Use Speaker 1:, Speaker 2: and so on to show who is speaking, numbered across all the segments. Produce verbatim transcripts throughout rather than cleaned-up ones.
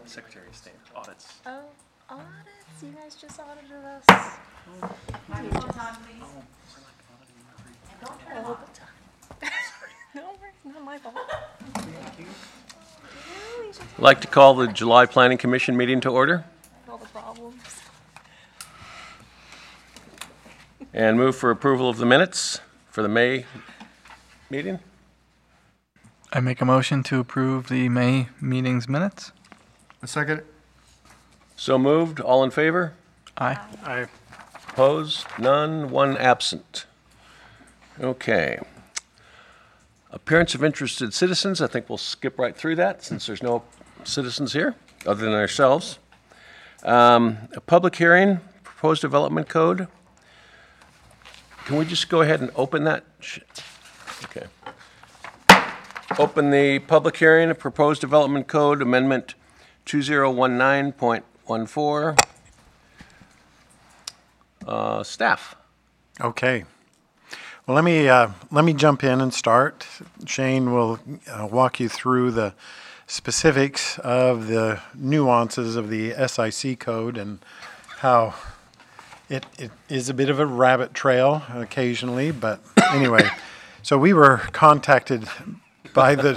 Speaker 1: Secretary of State audits.
Speaker 2: Oh, audits? You guys just audited us.
Speaker 1: Oh,
Speaker 2: You just-
Speaker 1: oh, is it like auditing every?
Speaker 2: Don't turn all the time. No worries, not my fault.
Speaker 1: Thank you.
Speaker 2: No, you should
Speaker 3: I'd like to call the July Planning Commission meeting to order
Speaker 2: take all the problems.
Speaker 3: and move for approval of the minutes for the May meeting.
Speaker 4: I make a motion to approve the May meeting's minutes.
Speaker 5: A second?
Speaker 3: So moved. All in favor?
Speaker 4: Aye.
Speaker 5: Aye.
Speaker 3: Opposed? None. One absent. Okay. Appearance of interested citizens. I think we'll skip right through that since there's no citizens here other than ourselves. Um, a public hearing, proposed development code. Can we just go ahead and open that? Sh- Okay. Open the public hearing of proposed development code amendment two zero one nine point one four. Uh, staff.
Speaker 5: Okay. Well, let me, uh, let me jump in and start. Shane will uh, walk you through the specifics of the nuances of the S I C code and how it, it is a bit of a rabbit trail occasionally, but anyway. So we were contacted by the,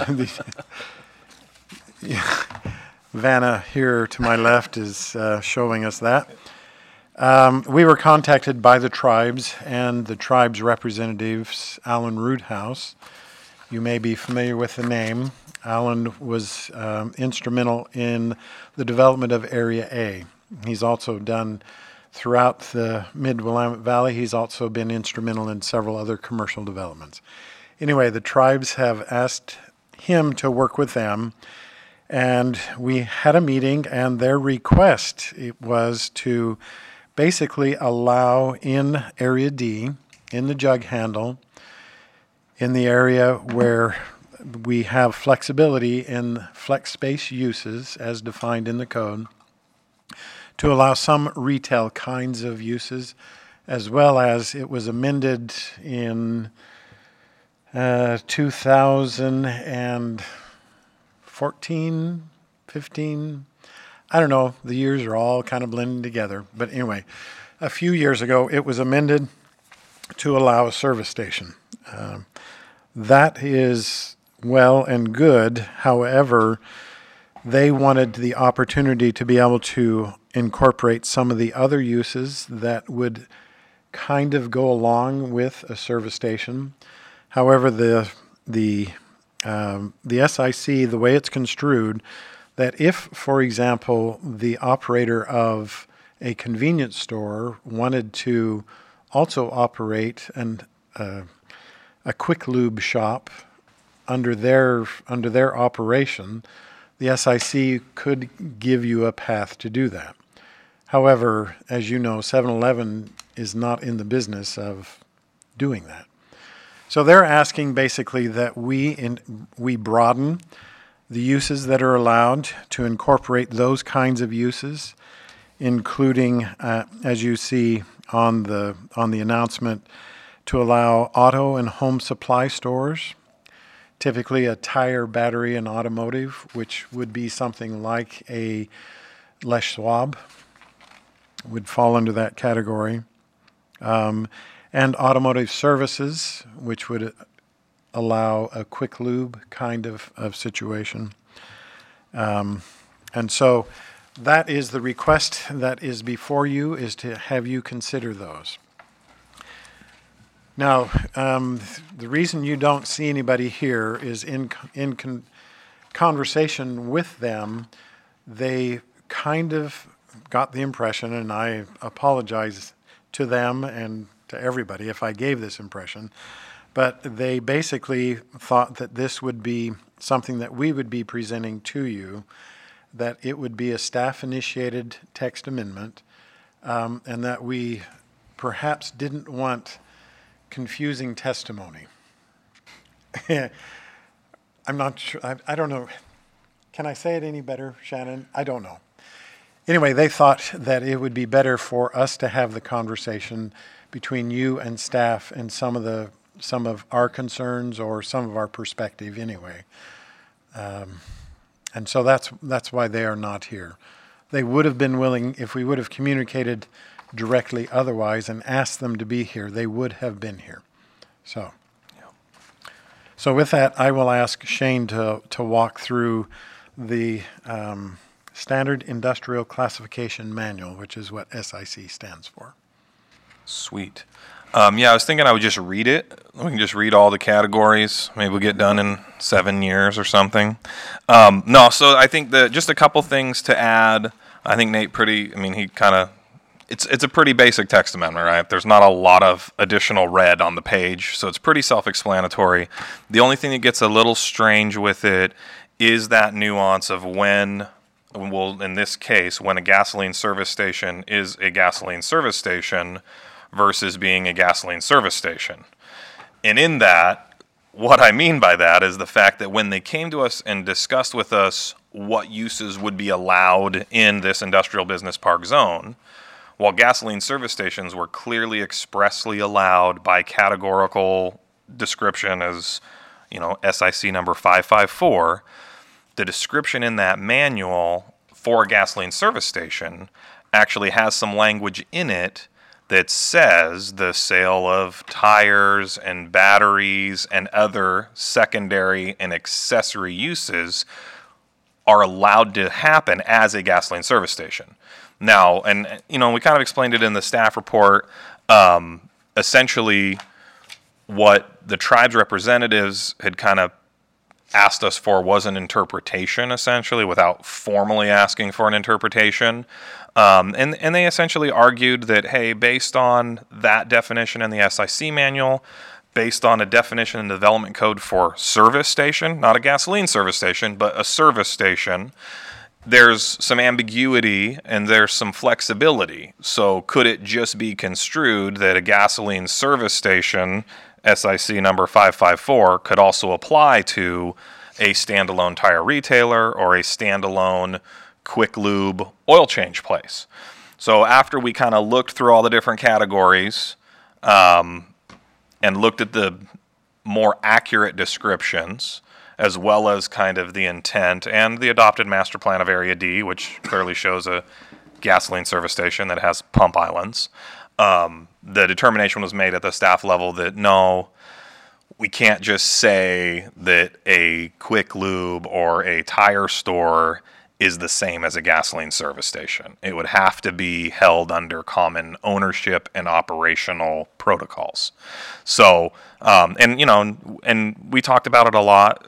Speaker 5: the Vanna here to my left is uh, showing us that. Um, we were contacted by the tribes and the tribes representatives, Alan Roothouse. You may be familiar with the name. Alan was um, instrumental in the development of Area A. He's also done throughout the Mid-Willamette Valley. He's also been instrumental in several other commercial developments. Anyway, the tribes have asked him to work with them, and we had a meeting, and their request it was to basically allow in Area D, in the jug handle, in the area where we have flexibility in flex space uses as defined in the code, to allow some retail kinds of uses, as well as it was amended in uh, two thousand fourteen, fifteen, I don't know, the years are all kind of blending together. But anyway, a few years ago, it was amended to allow a service station. Um, that is well and good. However, they wanted the opportunity to be able to incorporate some of the other uses that would kind of go along with a service station. However, the the um, the S I C, the way it's construed, that if, for example, the operator of a convenience store wanted to also operate an, uh, a quick lube shop under their under their operation, the S I C could give you a path to do that. However, as you know, seven eleven is not in the business of doing that. So they're asking basically that we in, we broaden the uses that are allowed to incorporate those kinds of uses, including, uh, as you see on the on the announcement, to allow auto and home supply stores, typically a tire, battery, and automotive, which would be something like a Les Schwab, would fall under that category, um, and automotive services, which would allow a quick lube kind of, of situation. Um, and so that is the request that is before you, is to have you consider those. Now, um, the reason you don't see anybody here is in, in con- conversation with them, they kind of got the impression, and I apologize to them and to everybody if I gave this impression, but they basically thought that this would be something that we would be presenting to you, that it would be a staff-initiated text amendment, um, and that we perhaps didn't want confusing testimony. I'm not sure, I, I don't know. Can I say it any better, Shannon? I don't know. Anyway, they thought that it would be better for us to have the conversation between you and staff and some of the some of our concerns or some of our perspective anyway. Um, And so that's that's why they are not here. They would have been willing, if we would have communicated directly otherwise and asked them to be here, they would have been here. So, so with that, I will ask Shane to, to walk through the um, Standard Industrial Classification Manual, which is what S I C stands for.
Speaker 6: Sweet. Um, yeah, I was thinking I would just read it. We can just read all the categories. Maybe we'll get done in seven years or something. Um, no, so I think that just a couple things to add. I think Nate pretty, I mean, he kind of, it's it's a pretty basic text amendment, right? There's not a lot of additional red on the page, so it's pretty self-explanatory. The only thing that gets a little strange with it is that nuance of when, well, in this case, when a gasoline service station is a gasoline service station versus being a gasoline service station. And in that, what I mean by that is the fact that when they came to us and discussed with us what uses would be allowed in this industrial business park zone, while gasoline service stations were clearly expressly allowed by categorical description as, you know, S I C number five five four, the description in that manual for a gasoline service station actually has some language in it that says the sale of tires and batteries and other secondary and accessory uses are allowed to happen as a gasoline service station. Now, and you know, we kind of explained it in the staff report. Um, essentially, what the tribe's representatives had kind of asked us for was an interpretation, essentially, without formally asking for an interpretation. Um, and, and they essentially argued that, hey, based on that definition in the S I C manual, based on a definition in the development code for service station, not a gasoline service station, but a service station, there's some ambiguity and there's some flexibility. So could it just be construed that a gasoline service station, S I C number five five four, could also apply to a standalone tire retailer or a standalone quick lube oil change place? So after we kind of looked through all the different categories um, and looked at the more accurate descriptions, as well as kind of the intent and the adopted master plan of Area D, which clearly shows a gasoline service station that has pump islands, um, the determination was made at the staff level that no, we can't just say that a quick lube or a tire store is the same as a gasoline service station. It would have to be held under common ownership and operational protocols. So, um, and you know, and we talked about it a lot.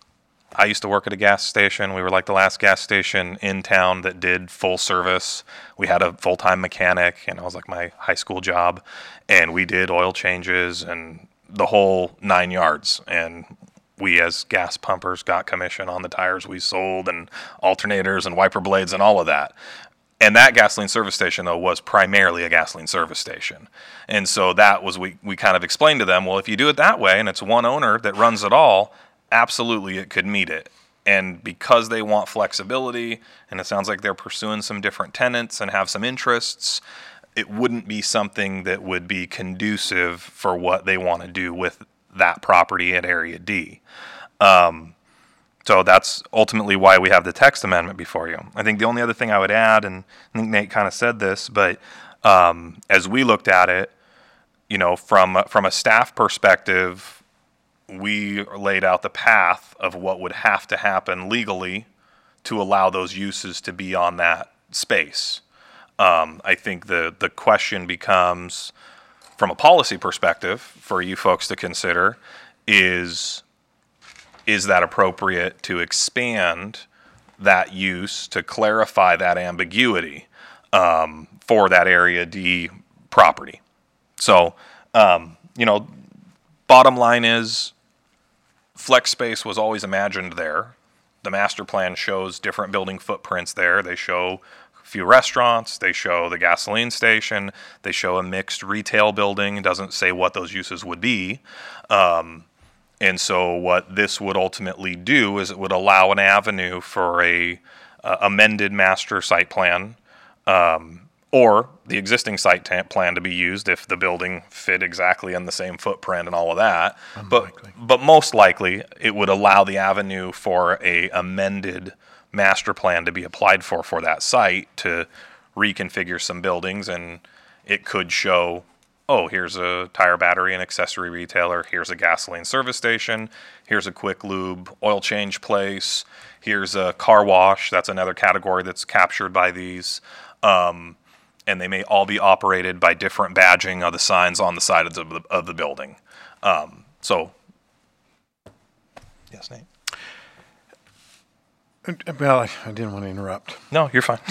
Speaker 6: I used to work at a gas station. We were like the last gas station in town that did full service. We had a full-time mechanic, and it was like my high school job. And we did oil changes and the whole nine yards. And we as gas pumpers got commission on the tires we sold and alternators and wiper blades and all of that. And that gasoline service station, though, was primarily a gasoline service station. And so that was, we, we kind of explained to them, well, if you do it that way and it's one owner that runs it all, absolutely it could meet it. And because they want flexibility, and it sounds like they're pursuing some different tenants and have some interests, it wouldn't be something that would be conducive for what they want to do with that property at Area D. Um, so that's ultimately why we have the text amendment before you. I think the only other thing I would add, and I think Nate kind of said this, but um, as we looked at it, you know, from from a staff perspective, we laid out the path of what would have to happen legally to allow those uses to be on that space. Um, I think the the question becomes, from a policy perspective, for you folks to consider, is is that appropriate to expand that use to clarify that ambiguity um, for that Area D property? So, um, you know, bottom line is, flex space was always imagined there. The master plan shows different building footprints there. They show a few restaurants. They show the gasoline station. They show a mixed retail building. It doesn't say what those uses would be. Um, and so what this would ultimately do is it would allow an avenue for a uh, amended master site plan um, or the existing site ta- plan to be used if the building fit exactly in the same footprint and all of that.
Speaker 5: Unlikely.
Speaker 6: But but most likely it would allow the avenue for a amended master plan to be applied for for that site to reconfigure some buildings, and it could show, oh, here's a tire, battery, and accessory retailer, here's a gasoline service station, here's a quick lube oil change place, here's a car wash. That's another category that's captured by these. Um, and they may all be operated by different badging of the signs on the side of the, of the building. Um, so, yes, Nate?
Speaker 5: Uh, Well, I, I didn't want to interrupt.
Speaker 6: No, you're fine.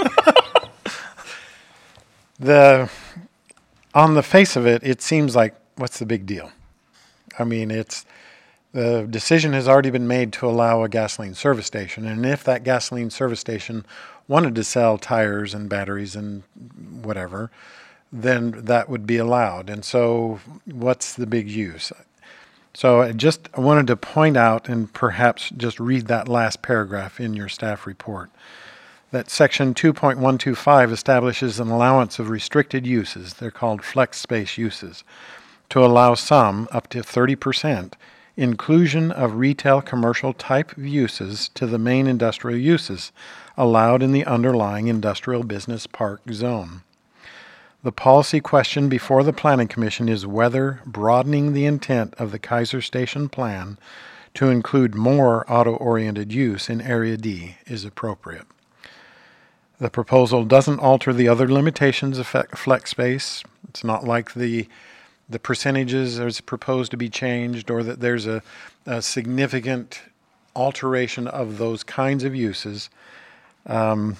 Speaker 5: The on the face of it, it seems like, what's the big deal? I mean, it's the decision has already been made to allow a gasoline service station, and if that gasoline service station wanted to sell tires and batteries and whatever, then that would be allowed. And so, what's the big use? So, I just I wanted to point out and perhaps just read that last paragraph in your staff report. That section two point one two five establishes an allowance of restricted uses, they're called flex space uses, to allow some, up to thirty percent, inclusion of retail commercial type of uses to the main industrial uses allowed in the underlying industrial business park zone. The policy question before the Planning Commission is whether broadening the intent of the Kaiser Station plan to include more auto-oriented use in Area D is appropriate. The proposal doesn't alter the other limitations of flex space. It's not like the the percentages is proposed to be changed, or that there's a, a significant alteration of those kinds of uses. Um,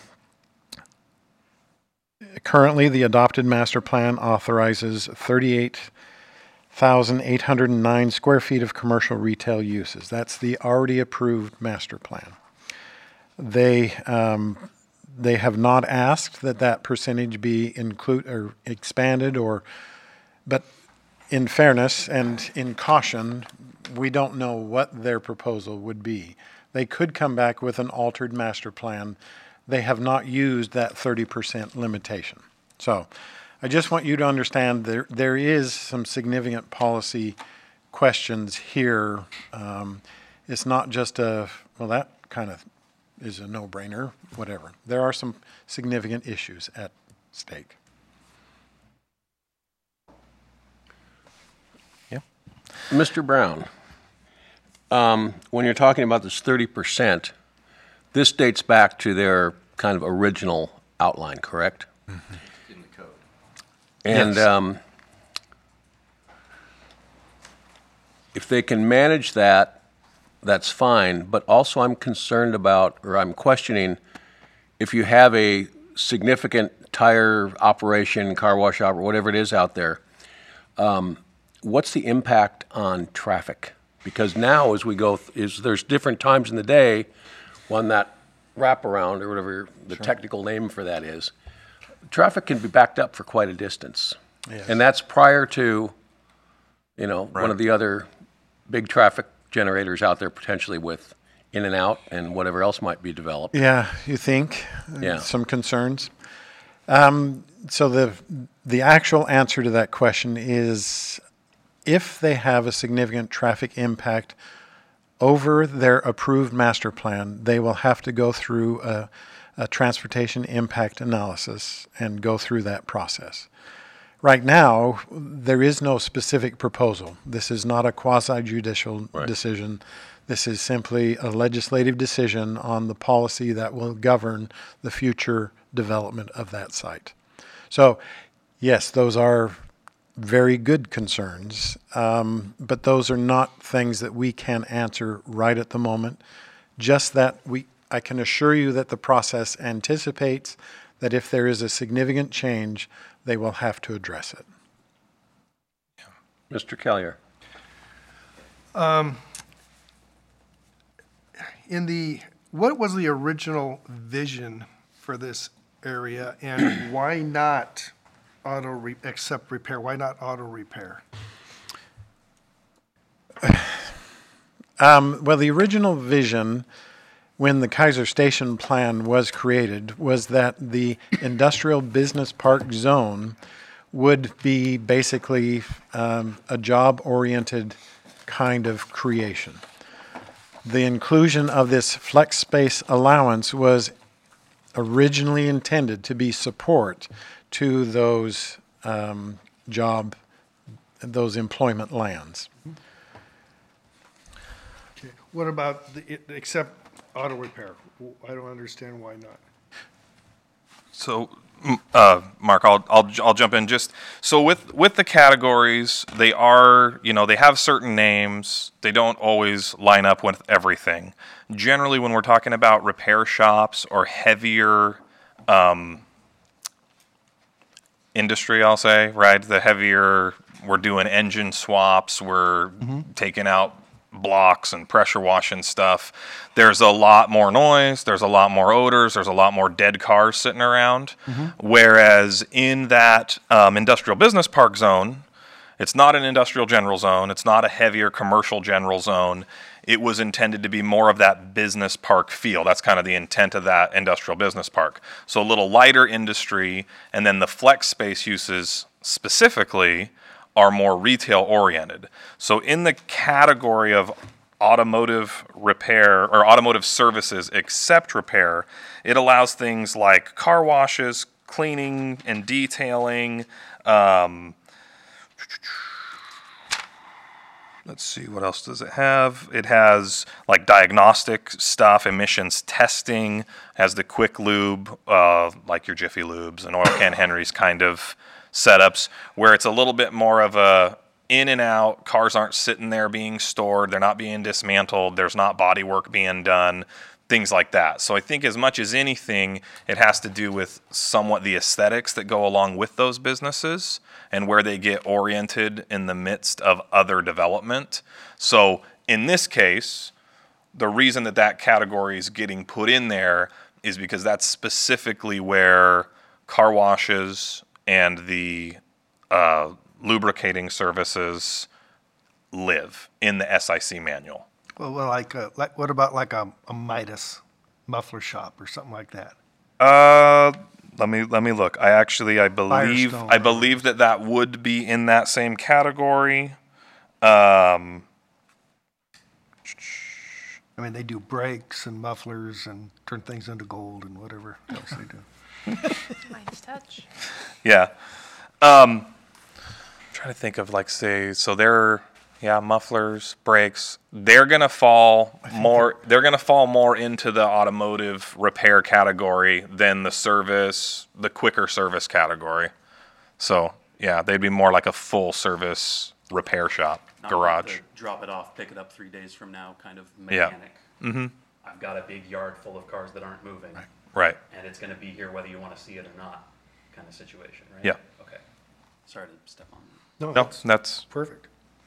Speaker 5: currently, the adopted master plan authorizes thirty-eight thousand eight hundred nine square feet of commercial retail uses. That's the already approved master plan. They um, They have not asked that that percentage be include or expanded, or, but in fairness and in caution, we don't know what their proposal would be. They could come back with an altered master plan. They have not used that thirty percent limitation. So I just want you to understand there there is some significant policy questions here. Um, it's not just a, well, that kind of is a no-brainer, whatever. There are some significant issues at stake.
Speaker 6: Yeah.
Speaker 3: Mister Brown, um, when you're talking about this thirty percent, this dates back to their kind of original outline, correct?
Speaker 5: Mm-hmm.
Speaker 1: In the code.
Speaker 3: And
Speaker 5: Yes.
Speaker 3: um, if they can manage that, that's fine, but also I'm concerned about, or I'm questioning, if you have a significant tire operation, car wash shop, or whatever it is out there, um, what's the impact on traffic? Because now as we go, th- is there's different times in the day when that wraparound, or whatever the technical name for that is, traffic can be backed up for quite a distance.
Speaker 5: Yes.
Speaker 3: And that's prior to, you know, one of the other big traffic generators out there potentially with in and out and whatever else might be developed.
Speaker 5: Yeah, you think?
Speaker 3: Yeah.
Speaker 5: Some concerns. Um, so the the actual answer to that question is, if they have a significant traffic impact over their approved master plan, they will have to go through a, a transportation impact analysis and go through that process. Right now, there is no specific proposal. This is not a quasi-judicial
Speaker 3: Right.
Speaker 5: decision. This is simply a legislative decision on the policy that will govern the future development of that site. So, yes, those are very good concerns, um, but those are not things that we can answer right at the moment. Just that we, I can assure you that the process anticipates that if there is a significant change, they will have to address it.
Speaker 3: Mister Kellier.
Speaker 7: In the, what was the original vision for this area, and why not auto, re- except repair? Why not auto repair?
Speaker 5: Um, well, the original vision when the Kaiser Station plan was created was that the industrial business park zone would be basically um, a job-oriented kind of creation. The inclusion of this flex space allowance was originally intended to be support to those um, job, those employment lands.
Speaker 7: Okay. What about the, it- except auto repair? I don't understand why not.
Speaker 6: So, mm, uh, Mark, I'll, I'll, I'll jump in just, so with, with the categories, they are, you know, they have certain names. They don't always line up with everything. Generally, when we're talking about repair shops or heavier, um, industry, I'll say, right? The heavier, we're doing engine swaps, we're taking out blocks and pressure washing stuff. There's a lot more noise, there's a lot more odors, there's a lot more dead cars sitting around. Whereas in that um, industrial business park zone, it's not an industrial general zone, it's not a heavier commercial general zone. It was intended to be more of that business park feel. That's kind of the intent of that industrial business park. So a little lighter industry, and then the flex space uses specifically are more retail oriented. So in the category of automotive repair or automotive services except repair, it allows things like car washes, cleaning and detailing, um, let's see, what else does it have? It has like diagnostic stuff, emissions testing, has the quick lube, uh, like your Jiffy Lubes and Oil Can Henry's kind of setups, where it's a little bit more of a in and out, cars aren't sitting there being stored, they're not being dismantled, there's not body work being done, things like that. So I think as much as anything, it has to do with somewhat the aesthetics that go along with those businesses and where they get oriented in the midst of other development. So in this case, the reason that that category is getting put in there is because that's specifically where car washes and the uh, lubricating services live in the S I C manual.
Speaker 7: Well, well, like, uh, like, what about like a, a Midas muffler shop or something like that?
Speaker 6: Uh, let me let me look. I actually I believe
Speaker 7: Firestone.
Speaker 6: I believe that that would be in that same category. Um,
Speaker 7: I mean, they do brakes and mufflers and turn things into gold and whatever else they do.
Speaker 2: Nice touch.
Speaker 6: yeah. Um, I'm trying to think of like say so they're yeah mufflers, brakes. They're gonna fall more. They're gonna fall more into the automotive repair category than the service, the quicker service category. So yeah, they'd be more like a full service repair shop,
Speaker 1: Not like
Speaker 6: garage.
Speaker 1: the drop it off, pick it up three days from now kind of
Speaker 6: Yeah.
Speaker 1: mechanic. Mm-hmm. I've got a big yard full of cars that aren't moving,
Speaker 6: Right.
Speaker 1: and it's going to be here whether you want to see it or not, kind of situation, right?
Speaker 6: Yeah.
Speaker 1: Okay. Sorry to step on.
Speaker 7: No,
Speaker 6: No,
Speaker 7: that's
Speaker 6: that's
Speaker 7: perfect.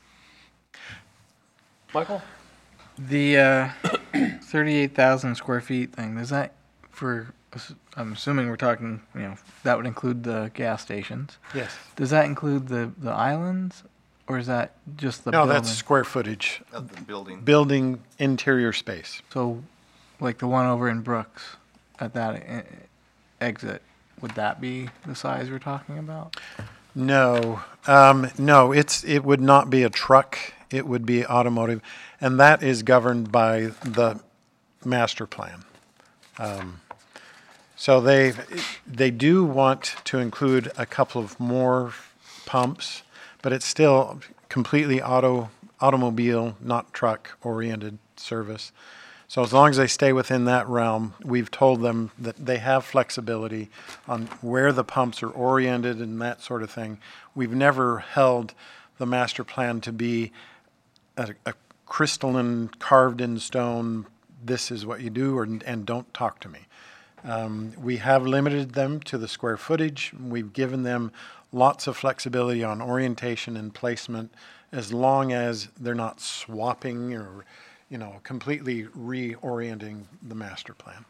Speaker 3: Michael?
Speaker 4: The uh, thirty-eight thousand square feet thing, does that, for, I'm assuming we're talking, you know, that would include the gas stations.
Speaker 5: Yes.
Speaker 4: Does that include the, the islands, or is that just the
Speaker 5: No,
Speaker 4: building?
Speaker 5: that's square footage,
Speaker 8: Of the building.
Speaker 5: building interior space.
Speaker 4: So, like the one over in Brooks, at that e- exit, would that be the size we're talking about?
Speaker 5: No, um, no, it's, it would not be a truck, it would be automotive, and that is governed by the master plan. Um, So they, they do want to include a couple of more pumps, but it's still completely auto, automobile, not truck oriented service. So as long as they stay within that realm, we've told them that they have flexibility on where the pumps are oriented and that sort of thing. We've never held the master plan to be a, a crystalline, carved in stone, this is what you do, or, and don't talk to me. Um, we have limited them to the square footage. We've given them lots of flexibility on orientation and placement as long as they're not swapping or, you know, completely reorienting the master plan.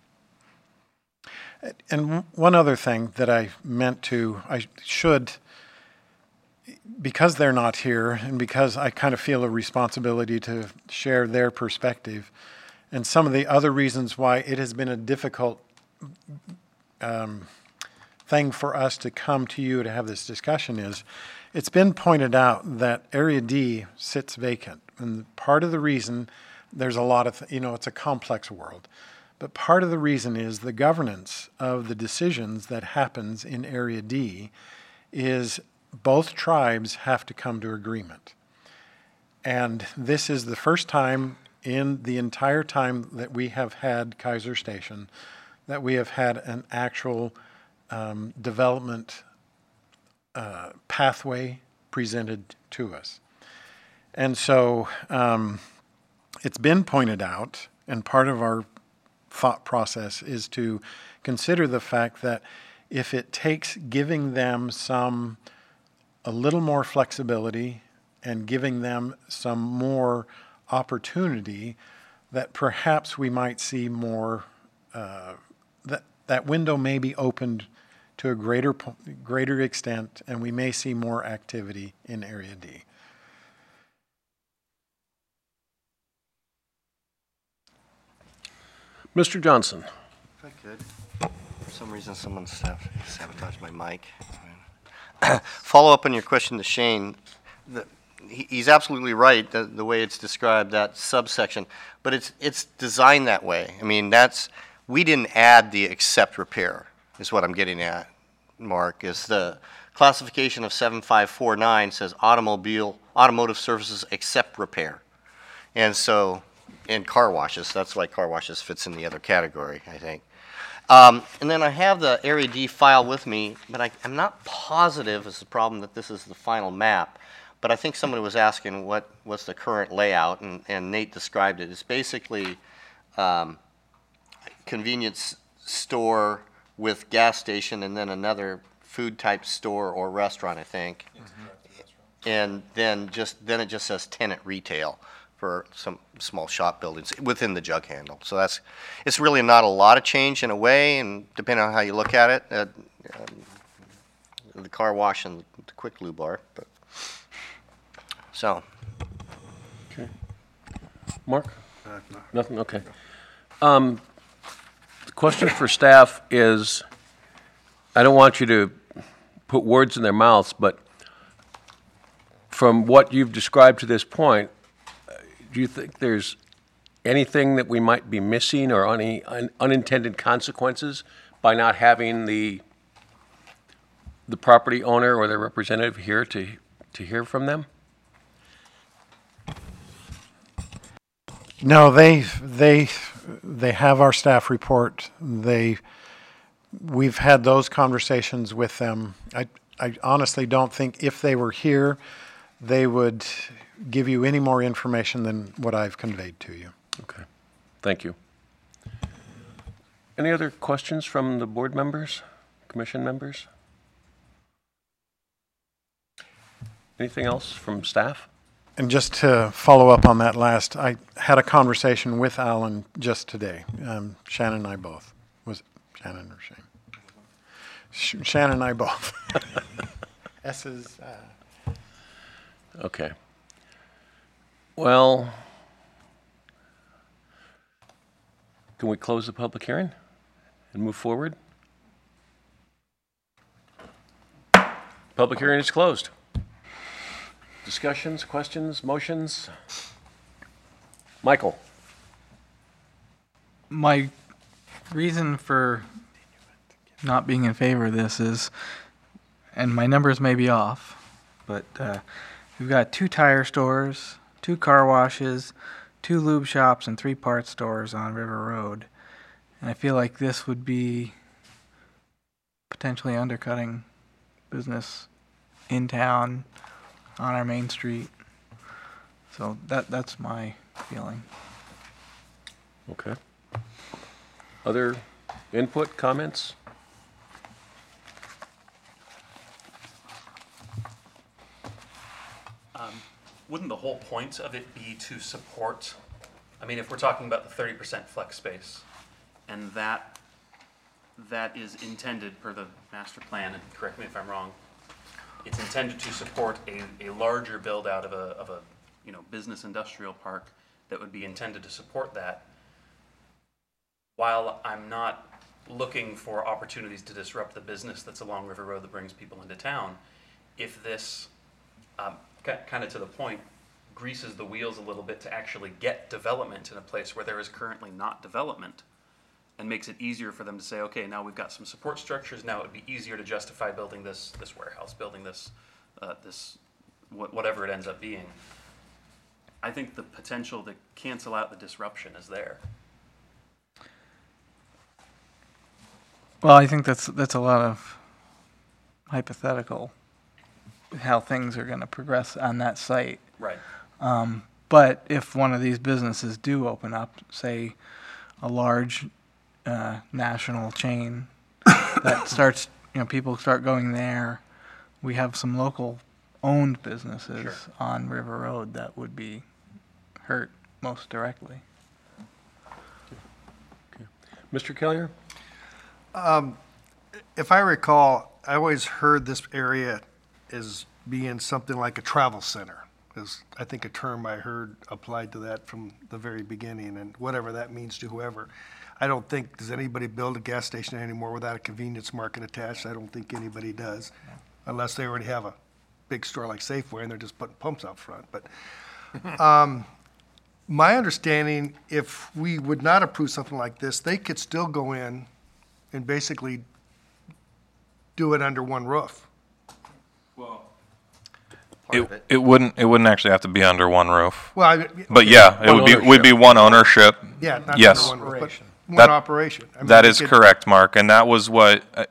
Speaker 5: And one other thing that I meant to, I should, because they're not here and because I kind of feel a responsibility to share their perspective, and some of the other reasons why it has been a difficult um, thing for us to come to you to have this discussion is, it's been pointed out that Area D sits vacant. And part of the reason, there's a lot of, th- you know, it's a complex world. But part of the reason is the governance of the decisions that happens in Area D is both tribes have to come to agreement. And this is the first time in the entire time that we have had Kaiser Station that we have had an actual um, development uh, pathway presented to us. And so um, it's been pointed out, and part of our thought process is to consider the fact that if it takes giving them some, a little more flexibility and giving them some more opportunity, that perhaps we might see more, uh, that, that window may be opened to a greater, po- greater extent, and we may see more activity in Area D.
Speaker 3: Mister Johnson.
Speaker 8: If I could. For some reason, someone sab- sabotaged my mic. Follow up on your question to Shane. The, he, he's absolutely right, the, the way it's described, that subsection. But it's it's designed that way. I mean, that's, we didn't add the except repair, is what I'm getting at, Mark, is the classification of seven five four nine says automobile, automotive services except repair. And so, and car washes, that's why car washes fits in the other category, I think. Um, and then I have the Area D file with me, but I, I'm not positive is the problem that this is the final map. But I think somebody was asking what what's the current layout, and, and Nate described it. It's basically um, convenience store with gas station and then another food type store or restaurant, I think. Mm-hmm. And then just then it just says tenant retail for some small shop buildings within the jug handle. So that's, it's really not a lot of change in a way, and depending on how you look at it, uh, um, the car wash and the quick lube bar. But so.
Speaker 3: Okay. Mark? Nothing? Okay. Um, the question for staff is, I don't want you to put words in their mouths, but from what you've described to this point, do you think there's anything that we might be missing or any un- unintended consequences by not having the the property owner or their representative here to to hear from them?
Speaker 5: No, they they they have our staff report. They we've had those conversations with them. I I honestly don't think if they were here, they would give you any more information than what I've conveyed to you.
Speaker 3: Okay, thank you. Any other questions from the board members, commission members? Anything else from staff?
Speaker 5: And just to follow up on that last, I had a conversation with Alan just today. Um, Shannon and I both. Was it Shannon or Shane? Sh- Shannon and I both. S's. Uh,
Speaker 3: Okay. Well, can we close the public hearing and move forward? Public hearing is closed. Discussions, questions, motions? Michael?
Speaker 4: My reason for not being in favor of this is, and my numbers may be off, but uh, we've got two tire stores, two car washes, two lube shops, and three parts stores on River Road. And I feel like this would be potentially undercutting business in town on our main street. So that that's my feeling.
Speaker 3: Okay. Other input, comments?
Speaker 1: Wouldn't the whole point of it be to support, I mean, if we're talking about the thirty percent flex space, and that, that is intended per the master plan, and correct me if I'm wrong, it's intended to support a, a larger build out of a, of a, you know, business industrial park that would be intended to support that. while I'm not looking for opportunities to disrupt the business that's along River Road that brings people into town, if this, um, kind of to the point, greases the wheels a little bit to actually get development in a place where there is currently not development, and makes it easier for them to say, okay, now we've got some support structures, now it would be easier to justify building this, this warehouse, building this, uh, this, wh- whatever it ends up being. I think the potential to cancel out the disruption is there.
Speaker 4: Well, I think that's that's a lot of hypothetical, how things are going to progress on that site.
Speaker 1: Right.
Speaker 4: Um, but if one of these businesses do open up, say a large uh, national chain that starts, you know, people start going there, we have some local owned businesses
Speaker 1: Sure.
Speaker 4: on River Road that would be hurt most directly.
Speaker 3: Mister Kellier?
Speaker 7: If I recall, I always heard this area as being something like a travel center, is, I think, a term I heard applied to that from the very beginning, and whatever that means to whoever. I don't think, does anybody build a gas station anymore without a convenience market attached? I don't think anybody does, unless they already have a big store like Safeway and they're just putting pumps out front. But um, my understanding, if we would not approve something like this, they could still go in and basically do it under one roof.
Speaker 8: Part of
Speaker 6: It,
Speaker 8: it.
Speaker 6: it wouldn't it wouldn't actually have to be under one roof.
Speaker 7: Well, I,
Speaker 6: But yeah, it
Speaker 3: One
Speaker 6: would be
Speaker 3: ownership.
Speaker 6: would be one ownership.
Speaker 7: yeah, not
Speaker 6: Yes.
Speaker 7: under one roof, but one
Speaker 6: That-
Speaker 7: operation. I mean,
Speaker 6: That
Speaker 7: they
Speaker 6: is
Speaker 7: could-
Speaker 6: correct, Mark, and that was what. Uh,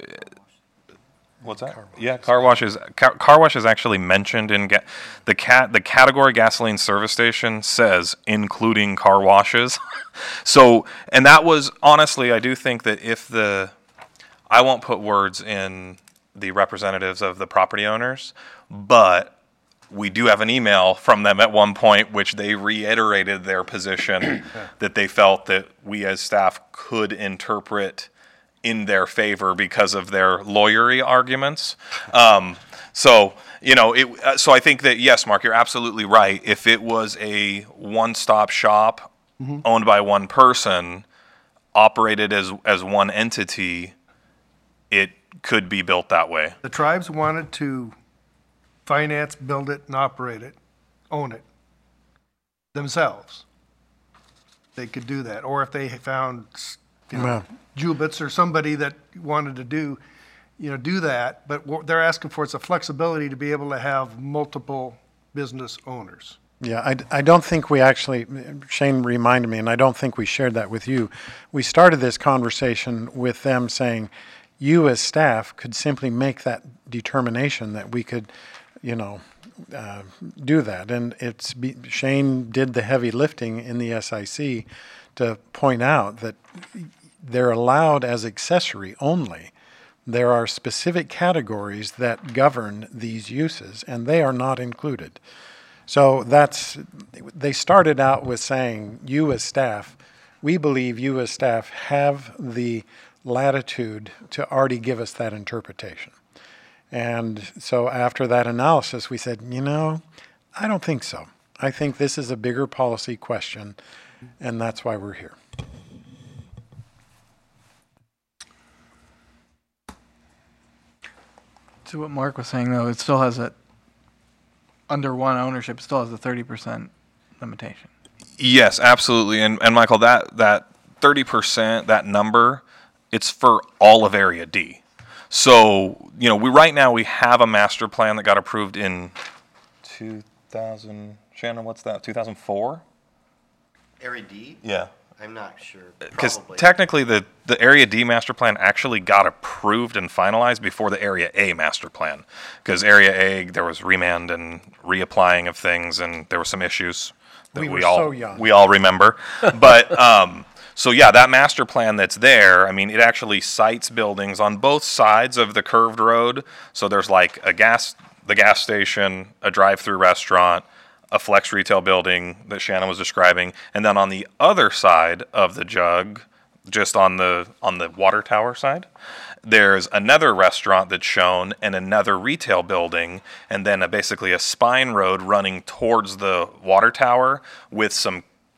Speaker 6: what's that? Yeah, car washes. Car, car wash is actually mentioned in ga- the cat. The category gasoline service station says including car washes. So, and that was honestly, I do think that if the, I won't put words in the representatives of the property owners, but we do have an email from them at one point, which they reiterated their position that they felt that we as staff could interpret in their favor because of their lawyery arguments. Um, so, you know, it, uh, so I think that, yes, Mark, you're absolutely right. If it was a one-stop shop owned by one person, operated as, as one entity, it could be built that way.
Speaker 7: The tribes wanted to finance, build it, and operate it, own it themselves. They could do that. Or if they found, you know,
Speaker 5: Well-
Speaker 7: Jubits or somebody that wanted to do, you know, do that. But what they're asking for is a flexibility to be able to have multiple business owners.
Speaker 5: Yeah, I, I don't think we actually, Shane reminded me, and I don't think we shared that with you. We started this conversation with them saying, you as staff could simply make that determination that we could, you know, uh, do that. And it's, be, Shane did the heavy lifting in the S I C to point out that they're allowed as accessory only. There are specific categories that govern these uses, and they are not included. So that's, they started out with saying, you as staff, we believe you as staff have the latitude to already give us that interpretation. And so after that analysis, we said, you know, I don't think so. I think this is a bigger policy question, and that's why we're here.
Speaker 4: To what Mark was saying, though, it still has a, under one ownership, it still has a thirty percent limitation.
Speaker 6: Yes, absolutely. And and Michael, that that thirty percent, that number, it's for all of Area D. So, you know, we right now we have a master plan that got approved in two thousand, Shannon, what's that? two thousand four?
Speaker 8: Area D?
Speaker 6: Yeah.
Speaker 8: I'm not sure.
Speaker 6: Because
Speaker 8: Probably.
Speaker 6: technically the, the Area D master plan actually got approved and finalized before the Area A master plan. Because Area A, there was remand and reapplying of things, and there were some issues that
Speaker 5: We
Speaker 6: we,
Speaker 5: were
Speaker 6: all
Speaker 5: so young.
Speaker 6: we all remember. But um, so yeah, that master plan that's there, I mean, it actually cites buildings on both sides of the curved road. So there's like a gas, the gas station, a drive-through restaurant, a flex retail building that Shannon was describing, and then on the other side of the jug, just on the on the water tower side, there's another restaurant that's shown and another retail building, and then a, basically a spine road running towards the water tower with some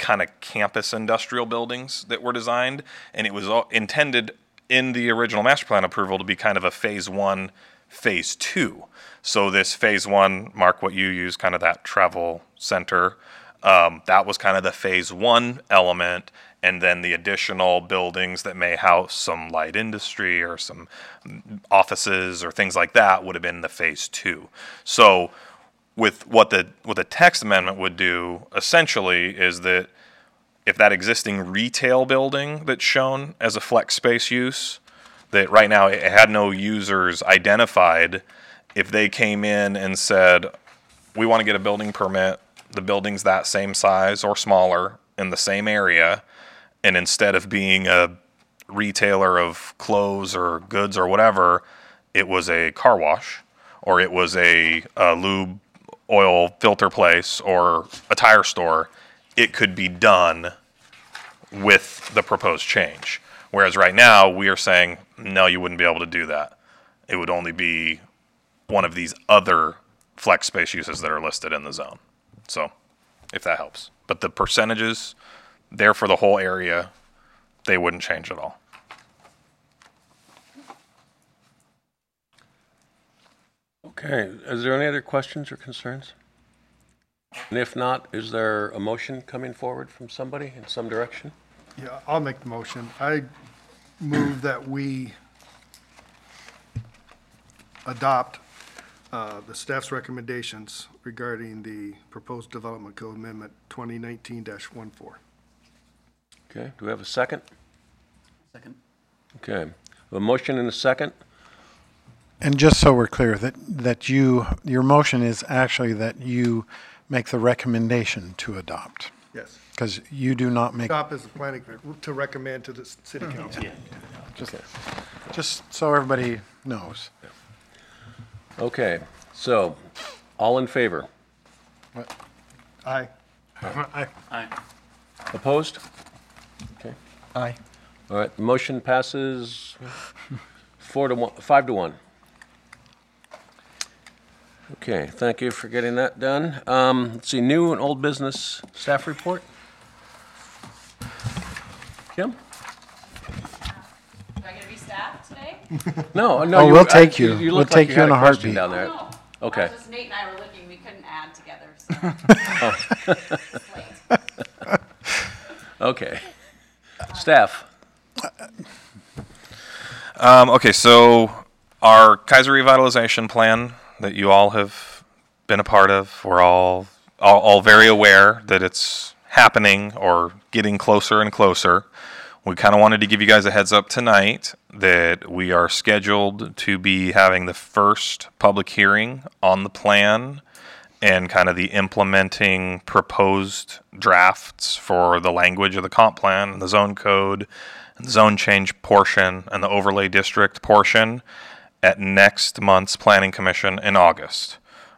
Speaker 6: kind of campus industrial buildings that were designed, and it was all intended in the original master plan approval to be kind of a phase one, phase two. So this phase one, Mark, what you use, kind of that travel center, um, that was kind of the phase one element, and then the additional buildings that may house some light industry or some offices or things like that would have been the phase two. So with what the what the text amendment would do essentially is that if that existing retail building that's shown as a flex space use, that right now it had no users identified, if they came in and said, we want to get a building permit, the building's that same size or smaller in the same area, and instead of being a retailer of clothes or goods or whatever, it was a car wash, or it was a, a lube oil filter place, or a tire store, it could be done with the proposed change. Whereas right now, we are saying, no, you wouldn't be able to do that. It would only be one of these other flex space uses that are listed in the zone. So, if that helps. But the percentages, there for the whole area, they wouldn't change at all.
Speaker 3: Okay, is there any other questions or concerns? And if not, is there a motion coming forward from somebody in some direction?
Speaker 7: Yeah, I'll make the motion. I move that we adopt uh, the staff's recommendations regarding the proposed development code amendment twenty nineteen dash fourteen.
Speaker 3: Okay, do we have a second?
Speaker 1: Second.
Speaker 3: Okay, a motion and a second?
Speaker 5: And just so we're clear, that, that you, your motion is actually that you make the recommendation to adopt,
Speaker 7: Yes.
Speaker 5: because you do not make,
Speaker 7: Adopt as the planning, to recommend to the city council.
Speaker 5: just, just so everybody knows.
Speaker 3: Okay, so, all in favor?
Speaker 7: Aye.
Speaker 1: Aye.
Speaker 3: Opposed? Okay,
Speaker 4: Aye.
Speaker 3: all right, the motion passes four to one, five to one. Okay, thank you for getting that done. Um, let's see, new and old business staff report? Kim?
Speaker 2: Do I get to be staff today?
Speaker 3: No, no.
Speaker 5: Oh,
Speaker 3: you-
Speaker 5: we'll
Speaker 3: I-
Speaker 5: take you.
Speaker 3: You
Speaker 5: We'll
Speaker 3: look
Speaker 5: take
Speaker 3: like you
Speaker 5: you
Speaker 3: had
Speaker 5: in
Speaker 3: a
Speaker 5: a
Speaker 3: question
Speaker 5: heartbeat.
Speaker 3: down there.
Speaker 2: No.
Speaker 3: Okay.
Speaker 2: Just Nate and I were looking, we couldn't add together, so. It's late.
Speaker 3: Okay. Staff?
Speaker 6: Um, okay, so our Kaiser revitalization plan that you all have been a part of, we're all, all, all very aware that it's happening or getting closer and closer. We kind of wanted to give you guys a heads up tonight that we are scheduled to be having the first public hearing on the plan and kind of the implementing proposed drafts for the language of the comp plan and the zone code and the zone change portion and the overlay district portion at next month's planning commission in August.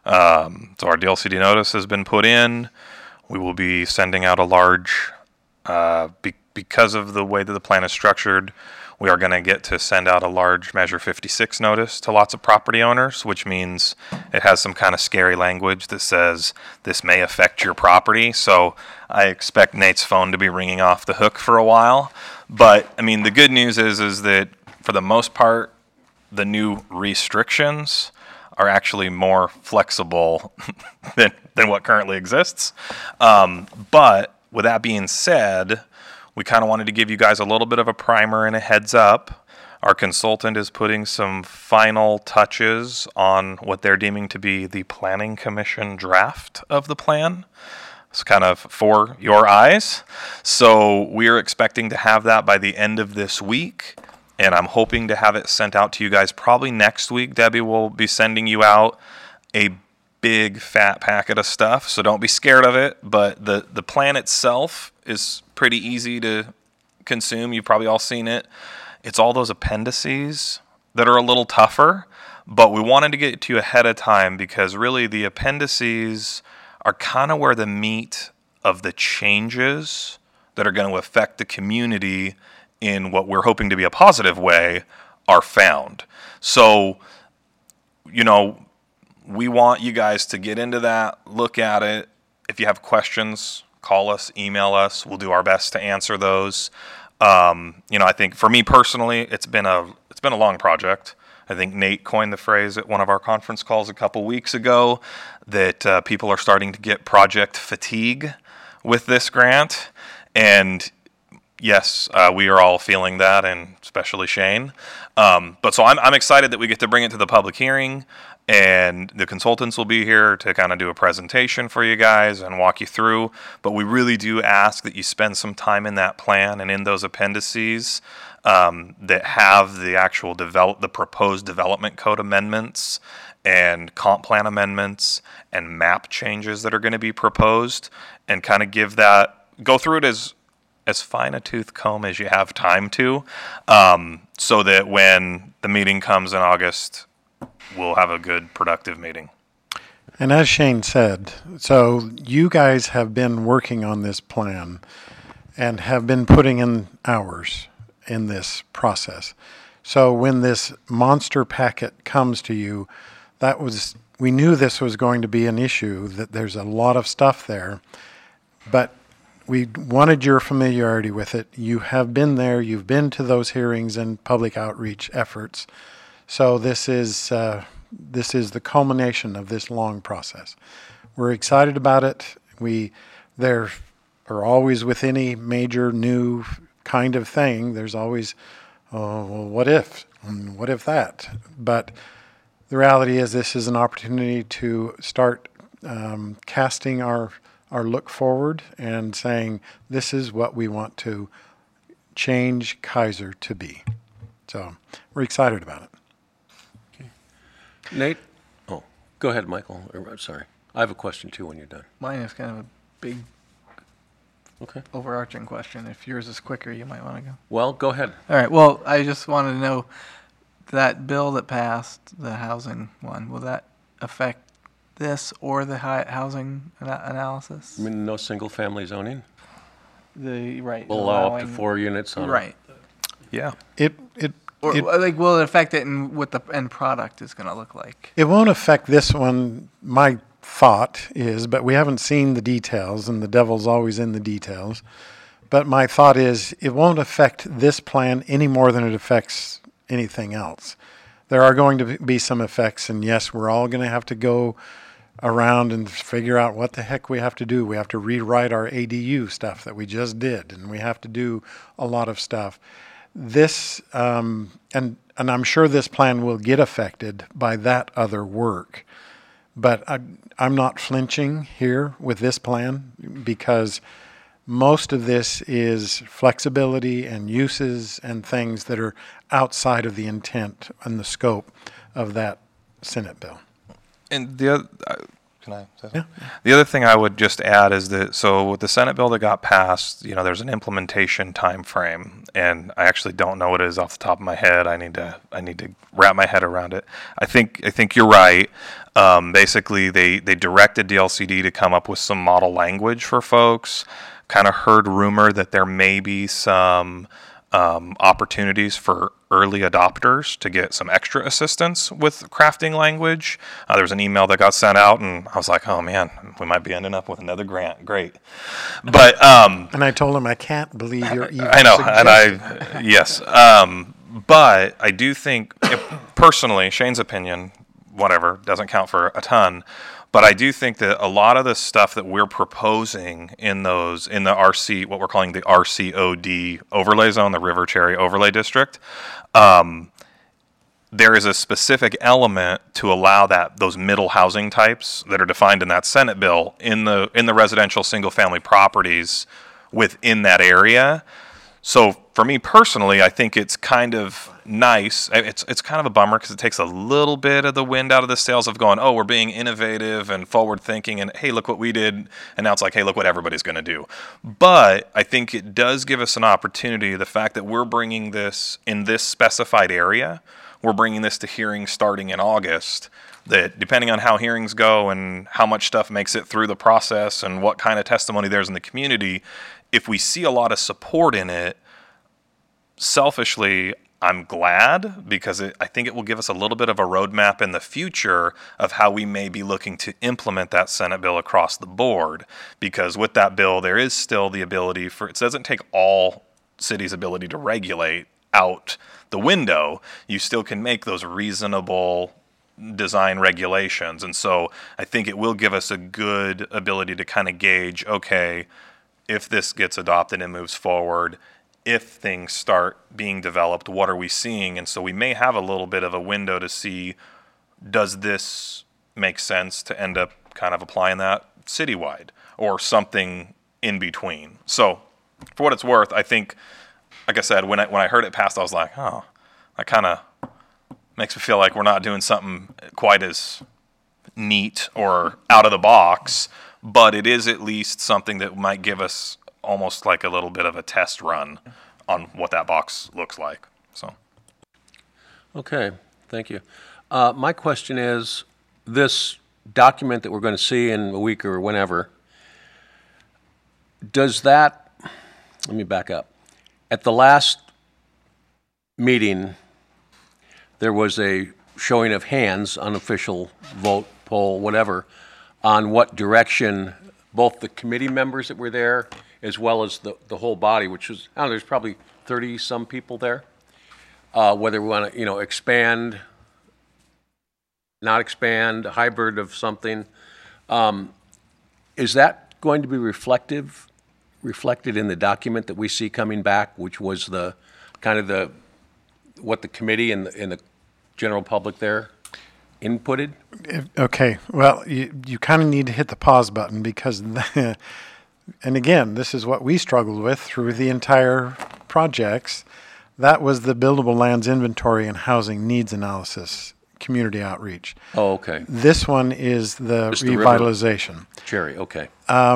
Speaker 6: Um, so our D L C D notice has been put in. We will be sending out a large, uh, be- because of the way that the plan is structured, we are going to get to send out a large Measure fifty-six notice to lots of property owners, which means it has some kind of scary language that says this may affect your property. So I expect Nate's phone to be ringing off the hook for a while. But I mean, the good news is, is that for the most part, the new restrictions are actually more flexible than, than what currently exists. Um, but with that being said, we kind of wanted to give you guys a little bit of a primer and a heads up. Our consultant is putting some final touches on what they're deeming to be the Planning Commission draft of the plan. It's kind of for your eyes. So we're expecting to have that by the end of this week. And I'm hoping to have it sent out to you guys probably next week. Debbie will be sending you out a big fat packet of stuff, so don't be scared of it. But the, the plan itself is pretty easy to consume. You've probably all seen it. It's all those appendices that are a little tougher, but we wanted to get it to you ahead of time because really the appendices are kind of where the meat of the changes that are going to affect the community in what we're hoping to be a positive way are found. So, you know, we want you guys to get into that, look at it. If you have questions, call us, email us. We'll do our best to answer those. Um, you know, I think for me personally, it's been a it's been a long project. I think Nate coined the phrase at one of our conference calls a couple weeks ago that uh, people are starting to get project fatigue with this grant. And yes, uh, we are all feeling that, and especially Shane. Um, but so I'm, I'm excited that we get to bring it to the public hearing, and the consultants will be here to kind of do a presentation for you guys and walk you through. But we really do ask that you spend some time in that plan and in those appendices um, that have the actual develop, the proposed development code amendments and comp plan amendments and map changes that are going to be proposed, and kind of give that, go through it as as fine a tooth comb as you have time to, um, so that when the meeting comes in August, we'll have a good, productive meeting.
Speaker 5: And as Shane said, so you guys have been working on this plan and have been putting in hours in this process. So when this monster packet comes to you, that was, we knew this was going to be an issue, that there's a lot of stuff there, but we wanted your familiarity with it. You have been there, you've been to those hearings and public outreach efforts. So this is uh, this is the culmination of this long process. We're excited about it. We there are always, with any major new kind of thing, there's always, oh, well, what if? And what if that? But the reality is, this is an opportunity to start um, casting our our look forward and saying, this is what we want to change Kaiser to be. So we're excited about it.
Speaker 3: Nate? Oh, go ahead, Michael. Or, I'm sorry. I have a question too when you're done.
Speaker 4: Mine is kind of a big
Speaker 3: Okay.
Speaker 4: overarching question. If yours is quicker, you might want to go.
Speaker 3: Well, go ahead.
Speaker 4: All right. Well, I just wanted to know, that bill that passed, the housing one, will that affect this or the hi- housing ana- analysis?
Speaker 3: I mean, no single-family zoning?
Speaker 4: The right.
Speaker 3: We'll allow up to
Speaker 4: allowing-
Speaker 3: four units on.
Speaker 4: Right.
Speaker 6: Yeah.
Speaker 5: It it
Speaker 4: Or
Speaker 5: it,
Speaker 4: like, will it affect it in what the end product is going to look like?
Speaker 5: it won't affect this one. My thought is, but we haven't seen the details, and the devil's always in the details. But my thought is, it won't affect this plan any more than it affects anything else. There are going to be some effects, and yes, we're all going to have to go around and figure out what the heck we have to do. We have to rewrite our A D U stuff that we just did, and we have to do a lot of stuff. This, um, and and I'm sure this plan will get affected by that other work. But I, I'm not flinching here with this plan, because most of this is flexibility and uses and things that are outside of the intent and the scope of that Senate bill.
Speaker 6: And the other, uh, can I say something? Yeah. The other thing I would just add is that, so with the Senate bill that got passed, you know, there's an implementation time frame, and I actually don't know what it is off the top of my head. I need to I need to wrap my head around it. I think I think you're right. Um, basically, they they directed D L C D to come up with some model language for folks. Kind of heard rumor that there may be some um, opportunities for early adopters to get some extra assistance with crafting language. Uh, there was an email that got sent out, and I was like, oh man, we might be ending up with another grant. Great. But um,
Speaker 5: And I told him, I can't believe you're even
Speaker 6: I know, and
Speaker 5: suggesting.
Speaker 6: I, yes. Um, but I do think, if, personally, Shane's opinion, whatever, doesn't count for a ton. But I do think that a lot of the stuff that we're proposing in those, in the R C, what we're calling the R C O D overlay zone, the River Cherry Overlay District, um, there is a specific element to allow that those middle housing types that are defined in that Senate bill in the in the residential single family properties within that area. So for me personally, I think it's kind of nice. It's it's kind of a bummer because it takes a little bit of the wind out of the sails of going, oh, we're being innovative and forward thinking, and hey, look what we did. And now it's like, hey, look what everybody's going to do. But I think it does give us an opportunity. The fact that we're bringing this in this specified area, we're bringing this to hearings starting in August. That depending on how hearings go and how much stuff makes it through the process and what kind of testimony there's in the community, if we see a lot of support in it, selfishly, I'm glad because it, I think it will give us a little bit of a roadmap in the future of how we may be looking to implement that Senate bill across the board. Because with that bill, there is still the ability for, it doesn't take all cities' ability to regulate out the window. You still can make those reasonable design regulations. And so I think it will give us a good ability to kind of gauge, okay, if this gets adopted and moves forward, if things start being developed, what are we seeing? And so we may have a little bit of a window to see, does this make sense to end up kind of applying that citywide or something in between? So for what it's worth, I think, like I said, when I, when I heard it passed, I was like, oh, that kind of makes me feel like we're not doing something quite as neat or out of the box, but it is at least something that might give us almost like a little bit of a test run on what that box looks like. So,
Speaker 3: Okay, thank you. Uh, my question is, this document that we're going to see in a week or whenever, does that, let me back up. At the last meeting, there was a showing of hands, unofficial vote, poll, whatever, on what direction both the committee members that were there as well as the, the whole body, which was, I don't know, there's probably thirty-some people there, uh, whether we want to, you know, expand, not expand, a hybrid of something. Um, is that going to be reflective, reflected in the document that we see coming back, which was the, kind of the, what the committee and the, and the general public there inputted?
Speaker 5: If- Okay, well, you, you kind of need to hit the pause button because, the, and again, this is what we struggled with through the entire projects. That was the buildable lands inventory and housing needs analysis, community outreach.
Speaker 3: Oh, okay.
Speaker 5: This one is the
Speaker 3: Just the river.
Speaker 5: revitalization.
Speaker 3: Cherry, okay.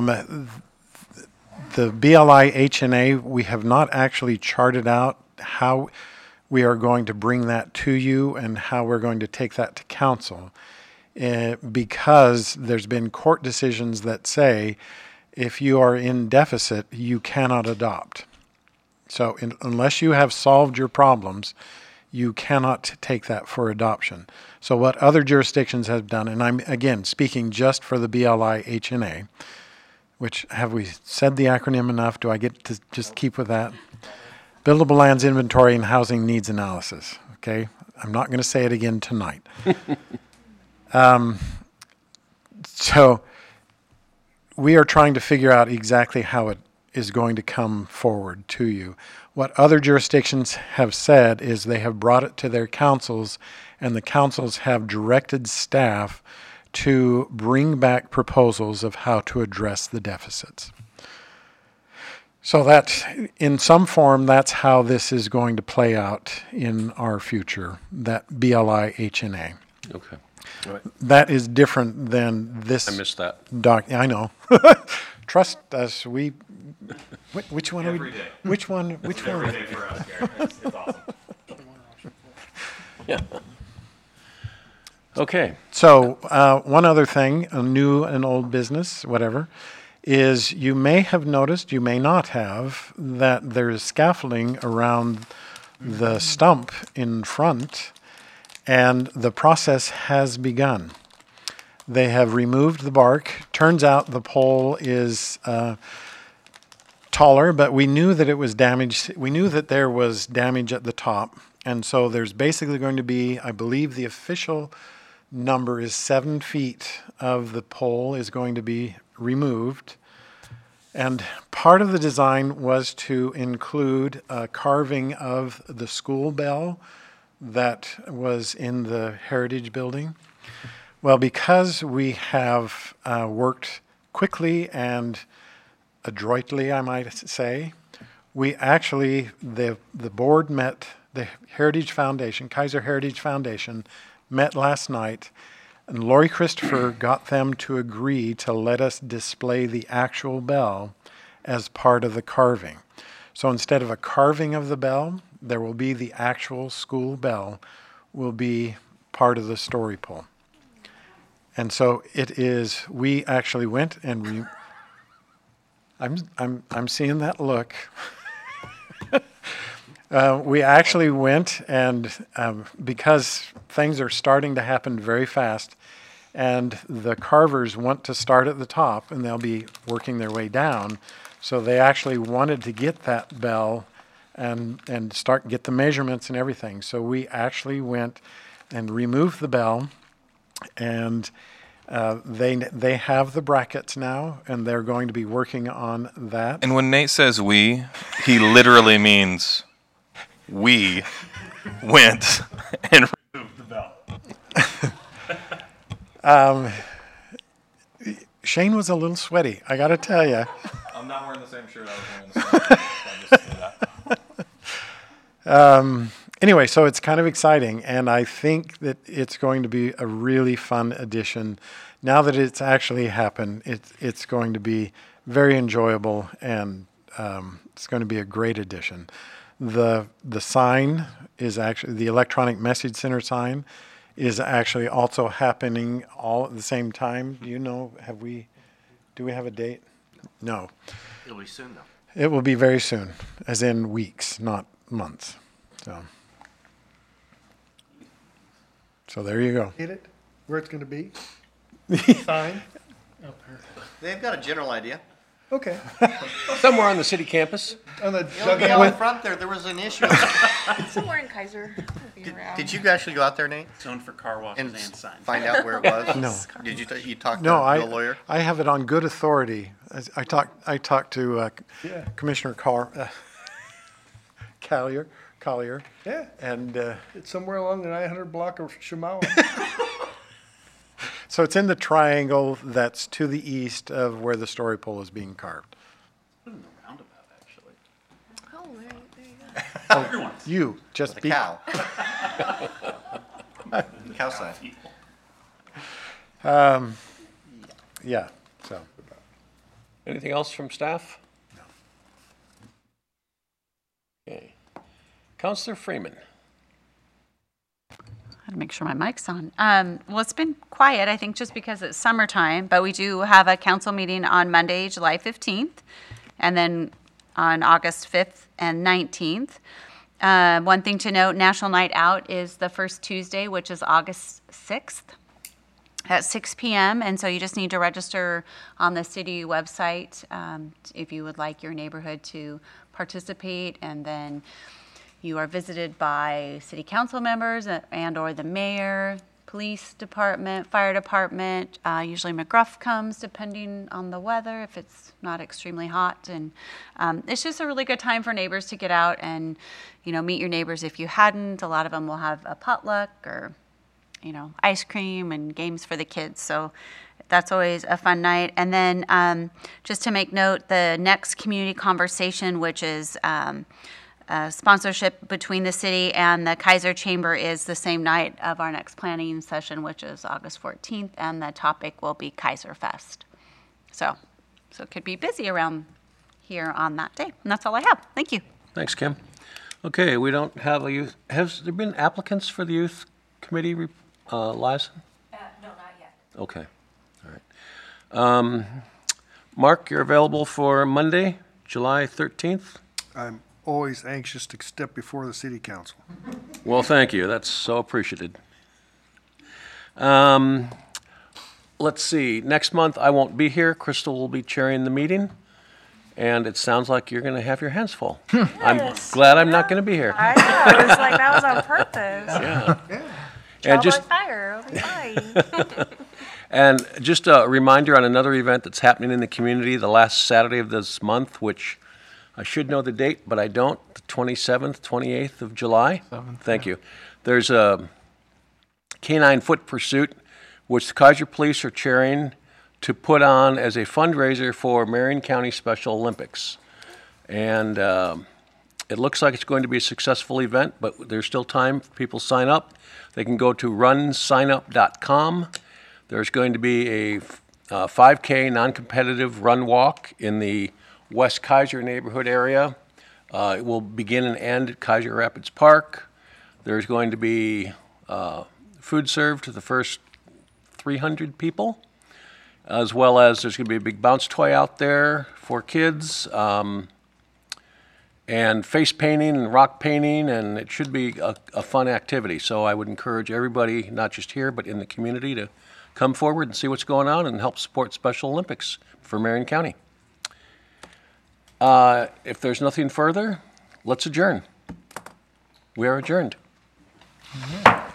Speaker 5: The B L I H N A, we have not actually charted out how we are going to bring that to you and how we're going to take that to council. Uh, because there's been court decisions that say if you are in deficit, you cannot adopt. So in, unless you have solved your problems, you cannot take that for adoption. So what other jurisdictions have done, and I'm again speaking just for the B L I H N A, which, have we said the acronym enough? Do I get to just keep with that? Buildable Lands Inventory and Housing Needs Analysis, okay? I'm not going to say it again tonight. um, so we are trying to figure out exactly how it is going to come forward to you. What other jurisdictions have said is they have brought it to their councils, and the councils have directed staff to bring back proposals of how to address the deficits. So that, in some form, that's how this is going to play out in our future, that B L I H N A.
Speaker 3: Okay. All right.
Speaker 5: That is different than this.
Speaker 3: I missed that.
Speaker 5: Doc, I know. Trust us, we, which, which one are we?
Speaker 6: Every day.
Speaker 5: Which one, which one?
Speaker 6: for us, Gary. It's, it's awesome.
Speaker 3: Okay.
Speaker 5: So, uh, one other thing, a new and old business, whatever, is you may have noticed, you may not have, that there is scaffolding around the stump in front, and the process has begun. They have removed the bark. Turns out the pole is uh, taller, but we knew that it was damaged. We knew that there was damage at the top, and so there's basically going to be, I believe the official number is seven feet of the pole is going to be removed. And part of the design was to include a carving of the school bell that was in the Heritage Building. Well, because we have uh, worked quickly and adroitly, I might say, we actually, the, the board met, the Heritage Foundation, Kaiser Heritage Foundation, met last night, and Lori Christopher got them to agree to let us display the actual bell as part of the carving. So instead of a carving of the bell, there will be the actual school bell will be part of the story pole. And so it is, we actually went and re, I'm, I'm, I'm seeing that look. Uh, we actually went, and um, because things are starting to happen very fast, and the carvers want to start at the top, and they'll be working their way down. So they actually wanted to get that bell and and start get the measurements and everything. So we actually went and removed the bell, and uh, they they have the brackets now, and they're going to be working on that.
Speaker 6: And when Nate says we, he literally means we went and removed the bell.
Speaker 5: Um, Shane was a little sweaty, I got to tell you.
Speaker 6: I'm not wearing the same shirt I was wearing this morning. so I just say that.
Speaker 5: Um, anyway, so it's kind of exciting, and I think that it's going to be a really fun addition. Now that it's actually happened, it, it's going to be very enjoyable, and um, it's going to be a great addition. The the sign is actually, the electronic message center sign is actually also happening all at the same time. Do you know, have we, do we have a date? No.
Speaker 8: It'll be soon, though.
Speaker 5: It will be very soon, as in weeks, not months. So, so there you go.
Speaker 7: Get it? Where it's gonna be? Sign?
Speaker 8: They've got a general idea.
Speaker 7: Okay.
Speaker 3: Somewhere on the city campus.
Speaker 7: On the
Speaker 8: It'll be
Speaker 7: juggle
Speaker 8: out
Speaker 7: with,
Speaker 8: front there. There was an issue.
Speaker 2: Somewhere in Kaiser.
Speaker 8: Did, did you actually go out there, Nate,
Speaker 1: Zoned for car washes
Speaker 8: and
Speaker 1: and signs.
Speaker 8: find out where it was?
Speaker 5: No.
Speaker 8: Did you t- you talk to
Speaker 5: No, I,
Speaker 8: the lawyer?
Speaker 5: I have it on good authority. As I talked, I talked to uh,
Speaker 7: Yeah.
Speaker 5: Commissioner Car, uh, Collier, Collier,
Speaker 7: yeah,
Speaker 5: and uh,
Speaker 7: it's somewhere along the nine hundred block of Shamawa.
Speaker 5: so it's in the triangle that's to the east of where the story pole is being carved.
Speaker 1: Put it in the roundabout, actually.
Speaker 2: Oh, there, there you go.
Speaker 1: Everyone's.
Speaker 5: You just
Speaker 8: The
Speaker 5: be
Speaker 8: cow. Cow sign.
Speaker 5: Um, yeah. So
Speaker 3: Anything else from staff?
Speaker 5: No.
Speaker 3: Okay. Counselor Freeman.
Speaker 2: Had to make sure my mic's on. Um, well, it's been quiet, I think, just because it's summertime, but we do have a council meeting on Monday, July fifteenth, and then on August fifth and nineteenth. Uh, one thing to note, National Night Out is the first Tuesday, which is August sixth at six p.m. And so you just need to register on the city website um, if you would like your neighborhood to participate, and then you are visited by city council members and or the mayor, police department, fire department. Uh, usually McGruff comes depending on the weather if it's not extremely hot. And um, it's just a really good time for neighbors to get out and, you know, meet your neighbors if you hadn't. A lot of them will have a potluck or, you know, ice cream and games for the kids. So that's always a fun night. And then um, just to make note, the next community conversation, which is um, Uh, sponsorship between the city and the Kaiser Chamber, is the same night of our next planning session, which is August fourteenth, and the topic will be Kaiser Fest. So, so it could be busy around here on that day. And that's all I have. Thank you.
Speaker 3: Thanks, Kim. Okay, we don't have a youth, has there been applicants for the youth committee, re- uh, Liza?
Speaker 2: Uh, no, not yet.
Speaker 3: Okay, all right. Um, Mark, you're available for Monday, July thirteenth?
Speaker 7: I'm always anxious to step before the city council.
Speaker 3: Well, thank you. That's so appreciated. Um, let's see. Next month, I won't be here. Crystal will be chairing the meeting. And it sounds like you're going to have your hands full. I'm glad I'm not going to be here.
Speaker 9: I know. It was like that was on purpose.
Speaker 3: Yeah.
Speaker 7: Yeah.
Speaker 3: And
Speaker 9: Trial
Speaker 3: just,
Speaker 9: by fire. It'll be fine.
Speaker 3: and just a reminder on another event that's happening in the community the last Saturday of this month, which I should know the date, but I don't, the twenty-seventh, twenty-eighth of July.
Speaker 4: Seventh,
Speaker 3: Thank you. There's a canine foot pursuit, which the Kaiser Police are chairing to put on as a fundraiser for Marion County Special Olympics. And um, it looks like it's going to be a successful event, but there's still time for people to sign up. They can go to run sign up dot com. There's going to be a uh, five K non-competitive run walk in the West Kaiser neighborhood area. Uh, it will begin and end at Kaiser Rapids Park. There's going to be uh, food served to the first three hundred people, as well as there's going to be a big bounce toy out there for kids. Um, and face painting and rock painting, and it should be a, a fun activity. So I would encourage everybody, not just here, but in the community, to come forward and see what's going on and help support Special Olympics for Marion County. Uh, if there's nothing further, let's adjourn. We are adjourned.